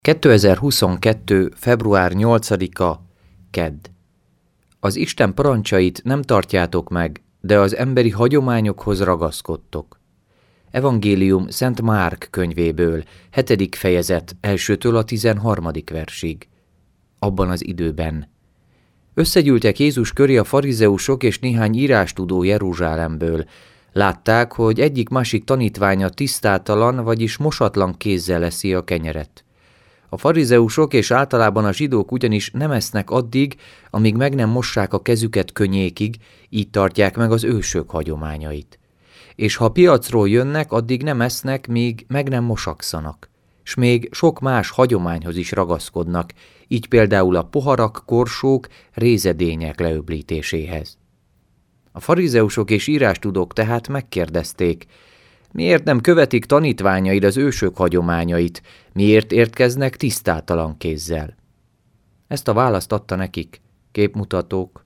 2022. február 8-a, kedd. Az Isten parancsait nem tartjátok meg, de az emberi hagyományokhoz ragaszkodtok. Evangélium Szent Márk könyvéből, 7. fejezet, 1-től a 13. versig. Abban az időben. Összegyűltek Jézus köré a farizeusok és néhány írástudó Jeruzsálemből. Látták, hogy egyik-másik tanítványa tisztátalan, vagyis mosatlan kézzel eszi a kenyeret. A farizeusok és általában a zsidók ugyanis nem esznek addig, amíg meg nem mossák a kezüket könnyékig, így tartják meg az ősök hagyományait. És ha piacról jönnek, addig nem esznek, míg meg nem mosakszanak. S még sok más hagyományhoz is ragaszkodnak, így például a poharak, korsók, rézedények leöblítéséhez. A farizeusok és írástudók tehát megkérdezték, miért nem követik tanítványaid az ősök hagyományait, miért értkeznek tisztátalan kézzel? Ezt a választ adta nekik, képmutatók.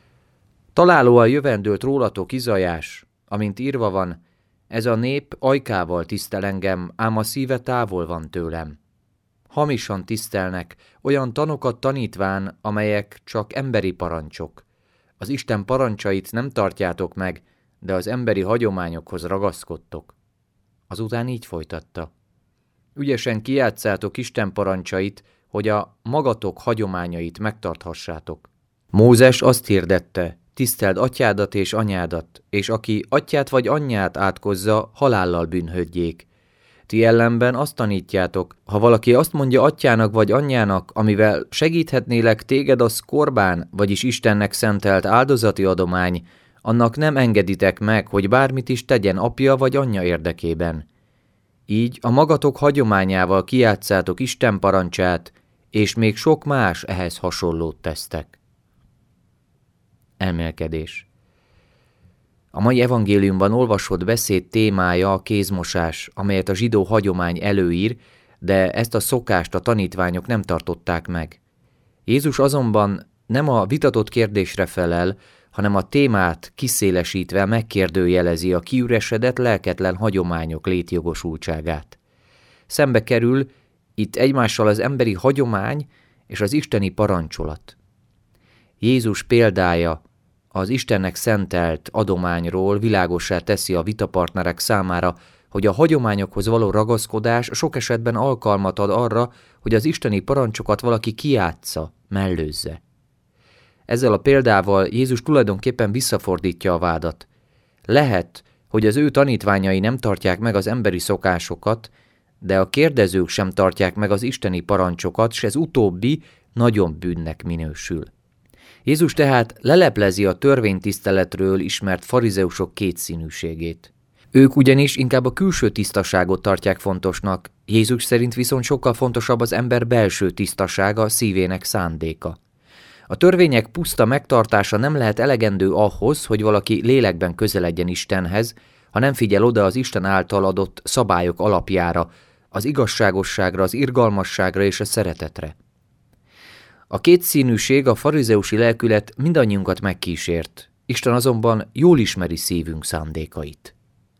Találóan jövendőlt rólatok Izaiás, amint írva van, ez a nép ajkával tisztel engem, ám a szíve távol van tőlem. Hamisan tisztelnek, olyan tanokat tanítván, amelyek csak emberi parancsok. Az Isten parancsait nem tartjátok meg, de az emberi hagyományokhoz ragaszkodtok. Azután így folytatta. Ügyesen kijátszátok Isten parancsait, hogy a magatok hagyományait megtarthassátok. Mózes azt hirdette, tiszteld atyádat és anyádat, és aki atyát vagy anyját átkozza, halállal bűnhődjék. Ti ellenben azt tanítjátok, ha valaki azt mondja atyának vagy anyjának, amivel segíthetnélek téged, az korbán, vagyis Istennek szentelt áldozati adomány, annak nem engeditek meg, hogy bármit is tegyen apja vagy anyja érdekében. Így a magatok hagyományával kijátszátok Isten parancsát, és még sok más ehhez hasonlót tesztek. Elmélkedés. A mai evangéliumban olvasott beszéd témája a kézmosás, amelyet a zsidó hagyomány előír, de ezt a szokást a tanítványok nem tartották meg. Jézus azonban nem a vitatott kérdésre felel, hanem a témát kiszélesítve megkérdőjelezi a kiüresedett lelketlen hagyományok létjogosultságát. Szembe kerül itt egymással az emberi hagyomány és az isteni parancsolat. Jézus példája az Istennek szentelt adományról világossá teszi a vitapartnerek számára, hogy a hagyományokhoz való ragaszkodás sok esetben alkalmat ad arra, hogy az isteni parancsokat valaki kijátsza, mellőzze. Ezzel a példával Jézus tulajdonképpen visszafordítja a vádat. Lehet, hogy az ő tanítványai nem tartják meg az emberi szokásokat, de a kérdezők sem tartják meg az isteni parancsokat, s ez utóbbi nagyon bűnnek minősül. Jézus tehát leleplezi a törvénytiszteletről ismert farizeusok kétszínűségét. Ők ugyanis inkább a külső tisztaságot tartják fontosnak, Jézus szerint viszont sokkal fontosabb az ember belső tisztasága, szívének szándéka. A törvények puszta megtartása nem lehet elegendő ahhoz, hogy valaki lélekben közeledjen Istenhez, ha nem figyel oda az Isten által adott szabályok alapjára, az igazságosságra, az irgalmasságra és a szeretetre. A kétszínűség, a farizeusi lelkület mindannyiunkat megkísért, Isten azonban jól ismeri szívünk szándékait.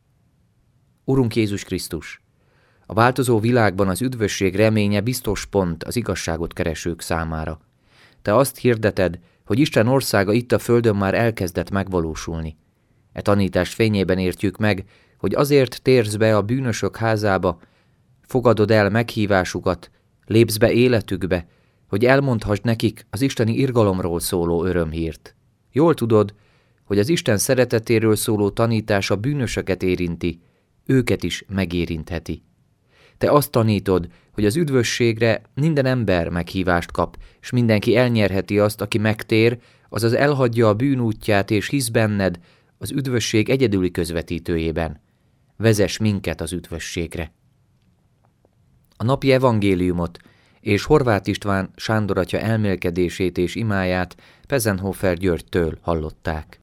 Urunk Jézus Krisztus, a változó világban az üdvösség reménye biztos pont az igazságot keresők számára. Te azt hirdeted, hogy Isten országa itt a földön már elkezdett megvalósulni. E tanítás fényében értjük meg, hogy azért térsz be a bűnösök házába, fogadod el meghívásukat, lépsz be életükbe, hogy elmondhassd nekik az isteni irgalomról szóló örömhírt. Jól tudod, hogy az Isten szeretetéről szóló tanítás a bűnösöket érinti, őket is megérintheti. Te azt tanítod, hogy az üdvösségre minden ember meghívást kap, és mindenki elnyerheti azt, aki megtér, azaz elhagyja a bűn útját és hisz benned az üdvösség egyedüli közvetítőjében. Vezess minket az üdvösségre. A napi evangéliumot és Horváth István Sándor atya elmélkedését és imáját Pezenhofer Györgytől hallották.